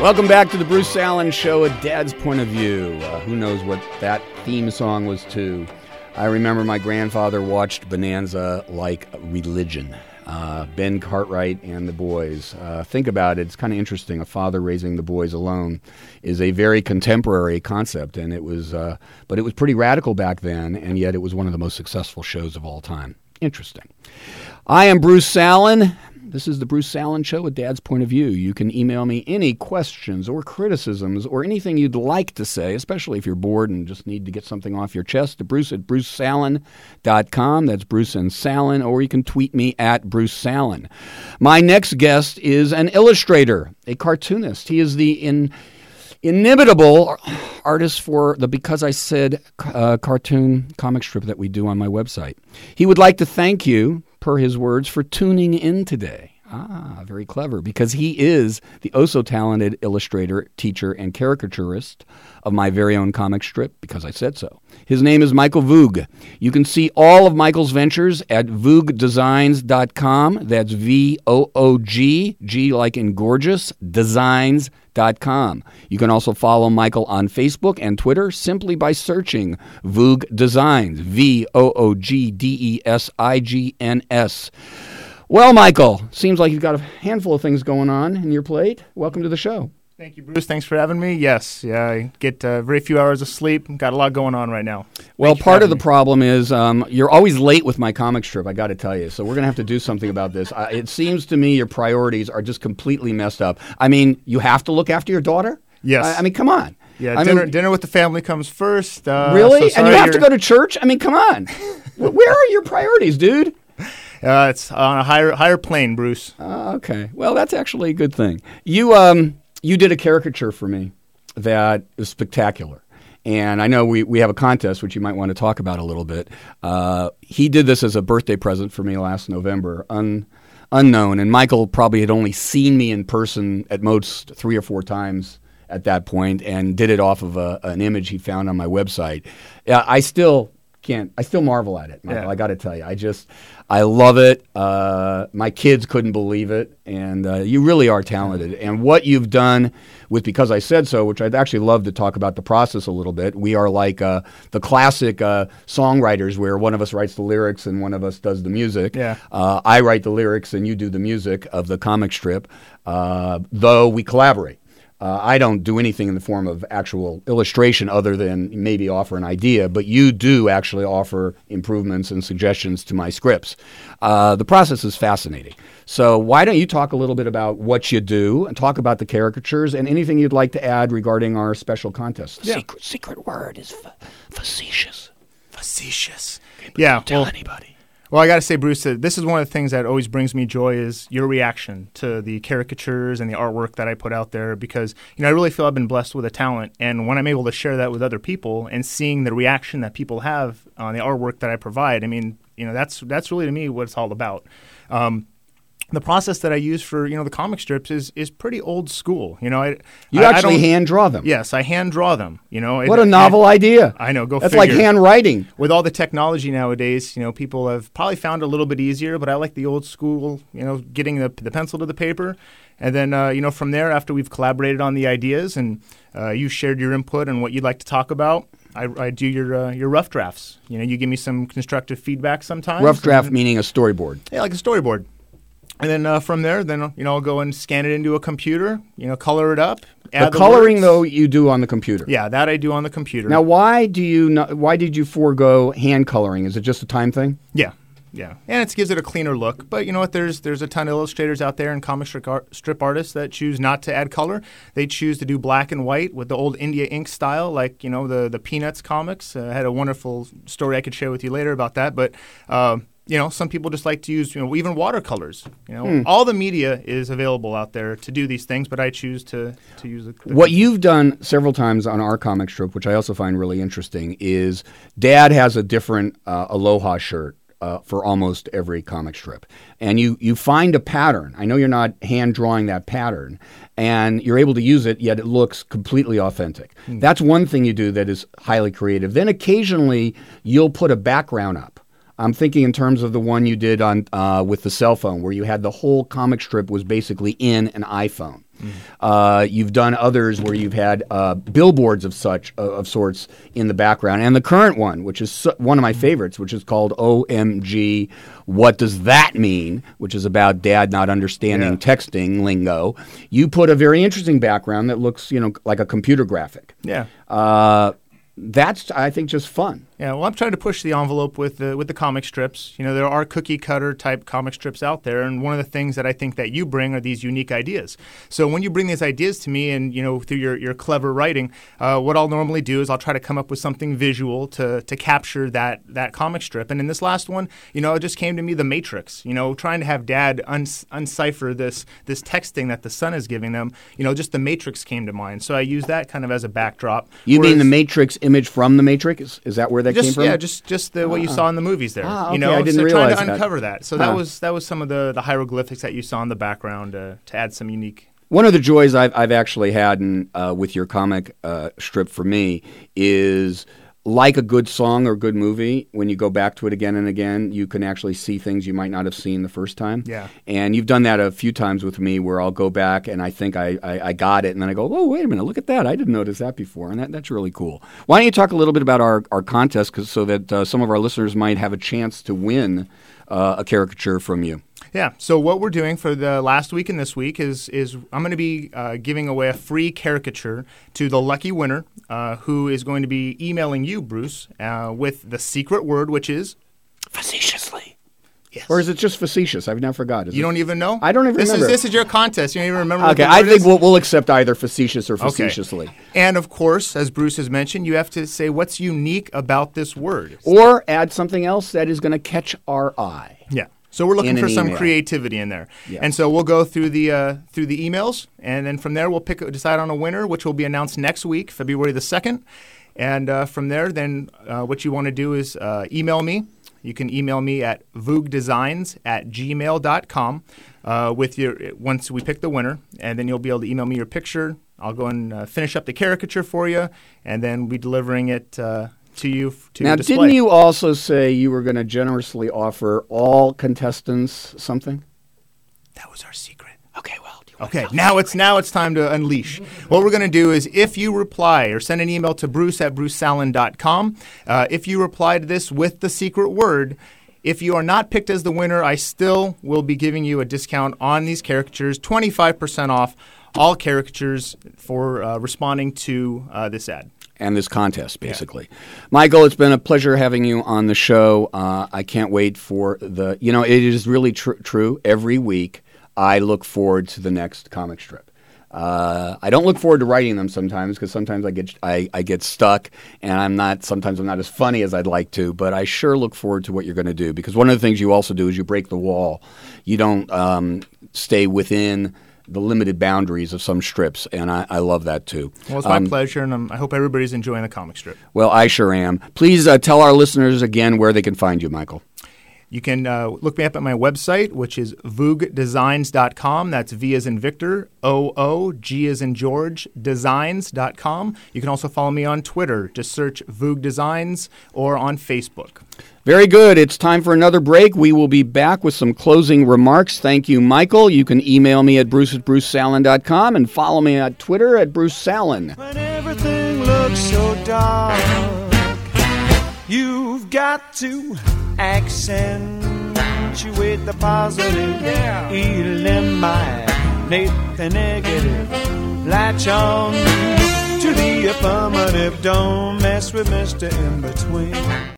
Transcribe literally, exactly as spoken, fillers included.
Welcome back to the Bruce Allen Show, A Dad's Point of View. Uh, who knows what that theme song was to? I remember my grandfather watched Bonanza like religion. Uh, Ben Cartwright and the boys. Uh, think about it. It's kind of interesting. A father raising the boys alone is a very contemporary concept, and it was, uh, but it was pretty radical back then, and yet it was one of the most successful shows of all time. Interesting. I am Bruce Allen. This is the Bruce Allen Show, A Dad's Point of View. You can email me any questions or criticisms or anything you'd like to say, especially if you're bored and just need to get something off your chest, to Bruce at bruce salen dot com. That's Bruce and Salen, or you can tweet me at Bruce Salen. My next guest is an illustrator, a cartoonist. He is the in, inimitable artist for the Because I Said uh, cartoon comic strip that we do on my website. He would like to thank you, per his words, for tuning in today. Ah, very clever, because he is the oh-so-talented illustrator, teacher, and caricaturist of my very own comic strip, Because I Said So. His name is Michael Voog. You can see all of Michael's ventures at voog designs dot com. That's V O O G, G like in gorgeous, designs dot com. You can also follow Michael on Facebook and Twitter simply by searching Voog Designs, V O O G D E S I G N S. Well, Michael, seems like you've got a handful of things going on in your plate. Welcome to the show. Thank you, Bruce. Thanks for having me. Yes, yeah, I get uh, very few hours of sleep. Got a lot going on right now. Well, part of the me. problem is um, you're always late with my comic strip, I got to tell you. So we're going to have to do something about this. Uh, it seems to me your priorities are just completely messed up. I mean, you have to look after your daughter? Yes. I, I mean, come on. Yeah, I dinner, mean, dinner with the family comes first. Uh, really? So and you have you're... to go to church? I mean, come on. Where are your priorities, dude? Uh, it's on a higher higher plane, Bruce. Uh, okay. Well, that's actually a good thing. You um you did a caricature for me that is spectacular. And I know we, we have a contest, which you might want to talk about a little bit. Uh, he did this as a birthday present for me last November, un, unknown. And Michael probably had only seen me in person at most three or four times at that point, and did it off of a, an image he found on my website. Yeah, I still... Can't I still marvel at it, Michael? Yeah. I got to tell you, I just I love it. Uh, my kids couldn't believe it, and uh, you really are talented. And what you've done with Because I Said So, which I'd actually love to talk about the process a little bit. We are like uh, the classic uh, songwriters, where one of us writes the lyrics and one of us does the music. Yeah. Uh, I write the lyrics and you do the music of the comic strip, uh, though we collaborate. Uh, I don't do anything in the form of actual illustration other than maybe offer an idea, but you do actually offer improvements and suggestions to my scripts. Uh, the process is fascinating. So why don't you talk a little bit about what you do and talk about the caricatures and anything you'd like to add regarding our special contest? The Yeah. secret, secret word is fa- facetious. Facetious. Okay, Yeah. Don't tell well, anybody. Well, I got to say, Bruce, that this is one of the things that always brings me joy is your reaction to the caricatures and the artwork that I put out there, because, you know, I really feel I've been blessed with a talent. And when I'm able to share that with other people and seeing the reaction that people have on the artwork that I provide, I mean, you know, that's that's really to me what it's all about. Um, the process that I use for, you know, the comic strips is is pretty old school. You know, I, You I, actually I don't, hand draw them. Yes, I hand draw them. You know, What it, a novel I, idea. I know. Go That's figure. like handwriting. With all the technology nowadays, you know, people have probably found it a little bit easier, but I like the old school, you know, getting the, the pencil to the paper. And then, uh, you know, from there, after we've collaborated on the ideas and uh, you shared your input and what you'd like to talk about, I, I do your uh, your rough drafts. You know, you give me some constructive feedback sometimes. Rough draft and, meaning a storyboard. Yeah, like a storyboard. And then uh, from there, then, you know, I'll go and scan it into a computer, you know, color it up. The add coloring, words. though, you do on the computer. Yeah, that I do on the computer. Now, why do you not, why did you forego hand coloring? Is it just a time thing? Yeah, yeah, and it gives it a cleaner look. But you know what? There's there's a ton of illustrators out there and comic strip, art, strip artists that choose not to add color. They choose to do black and white with the old India ink style, like you know the the Peanuts comics. Uh, I had a wonderful story I could share with you later about that. But uh, you know, some people just like to use, you know, even watercolors. You know, Hmm. all the media is available out there to do these things, but I choose to to use the. the What you've done several times on our comic strip, which I also find really interesting, is Dad has a different uh, Aloha shirt uh, for almost every comic strip. And you, you find a pattern. I know you're not hand drawing that pattern, and you're able to use it, yet it looks completely authentic. Hmm. That's one thing you do that is highly creative. Then occasionally you'll put a background up. I'm thinking in terms of the one you did on uh, with the cell phone, where you had the whole comic strip was basically in an iPhone. Mm. Uh, you've done others where you've had uh, billboards of such uh, of sorts in the background, and the current one, which is so, one of my favorites, which is called O M G, What Does That Mean? Which is about Dad not understanding yeah. texting lingo. You put a very interesting background that looks, you know, like a computer graphic. Yeah. Uh, that's, I think, just fun. Yeah, well, I'm trying to push the envelope with the with the comic strips. You know, there are cookie cutter type comic strips out there, and one of the things that I think that you bring are these unique ideas. So when you bring these ideas to me, and you know, through your, your clever writing, uh, what I'll normally do is I'll try to come up with something visual to to capture that that comic strip. And in this last one, you know, it just came to me the Matrix. You know, trying to have Dad uns- uncipher this this texting that the son is giving them. You know, just the Matrix came to mind. So I use that kind of as a backdrop. You Whereas, mean the Matrix image from the Matrix? Is, is that where that just, came from? Yeah, just just the, what you saw in the movies there. Ah, okay. You know, I didn't so realize trying to that. uncover that. So huh. that was that was some of the, the hieroglyphics that you saw in the background uh, to add some unique. One of the joys I've, I've actually had in, uh, with your comic uh, strip for me is, like a good song or good movie, when you go back to it again and again, you can actually see things you might not have seen the first time. Yeah. And you've done that a few times with me, where I'll go back and I think I, I, I got it, and then I go, oh, wait a minute, look at that. I didn't notice that before, and that, that's really cool. Why don't you talk a little bit about our, our contest, 'cause, so that uh, some of our listeners might have a chance to win uh, a caricature from you. Yeah. So what we're doing for the last week and this week is is I'm going to be uh, giving away a free caricature to the lucky winner, uh, who is going to be emailing you, Bruce, uh, with the secret word, which is facetiously. Yes. Or is it just facetious? I've now forgot. Is you it? don't even know? I don't even this remember. Is, this is your contest. You don't even remember okay, what the I word think is? we'll, we'll accept either facetious or facetiously. Okay. And, of course, as Bruce has mentioned, you have to say what's unique about this word. Or add something else that is going to catch our eye. Yeah. So we're looking in for some email. creativity in there. Yeah. And so we'll go through the uh, through the emails, and then from there we'll pick decide on a winner, which will be announced next week, February the second. And uh, from there, then uh, what you want to do is uh, email me. You can email me at voogdesigns at gmail dot com uh, with your once we pick the winner, and then you'll be able to email me your picture. I'll go and uh, finish up the caricature for you, and then we'll be delivering it uh, to you f- to now, display. Didn't you also say you were going to generously offer all contestants something? That was our secret. Okay, well. Okay, now it's now it's time to unleash. What we're going to do is, if you reply or send an email to Bruce at bruce salen dot com, uh, if you reply to this with the secret word, if you are not picked as the winner, I still will be giving you a discount on these caricatures, twenty-five percent off all caricatures for uh, responding to uh, this ad. And this contest, basically. Yeah. Michael, it's been a pleasure having you on the show. Uh, I can't wait for the, you know, it is really tr- true. Every week, I look forward to the next comic strip. Uh, I don't look forward to writing them sometimes, because sometimes I get I, I get stuck, and I'm not. Sometimes I'm not as funny as I'd like to. But I sure look forward to what you're going to do, because one of the things you also do is you break the wall. You don't um, stay within the limited boundaries of some strips, and I, I love that too. Well, it's my um, pleasure, and um, I hope everybody's enjoying the comic strip. Well, I sure am. Please uh, tell our listeners again where they can find you, Michael. You can uh, look me up at my website, which is voog designs dot com. That's V as in Victor, O O, G as in George, designs dot com. You can also follow me on Twitter. Just search Voog Designs, or on Facebook. Very good. It's time for another break. We will be back with some closing remarks. Thank you, Michael. You can email me at bruce at bruce salen dot com and follow me on Twitter at bruce salen. When everything looks so dark, you've got to accentuate the positive, yeah. Eliminate the negative, latch on to the affirmative, don't mess with Mister In-Between.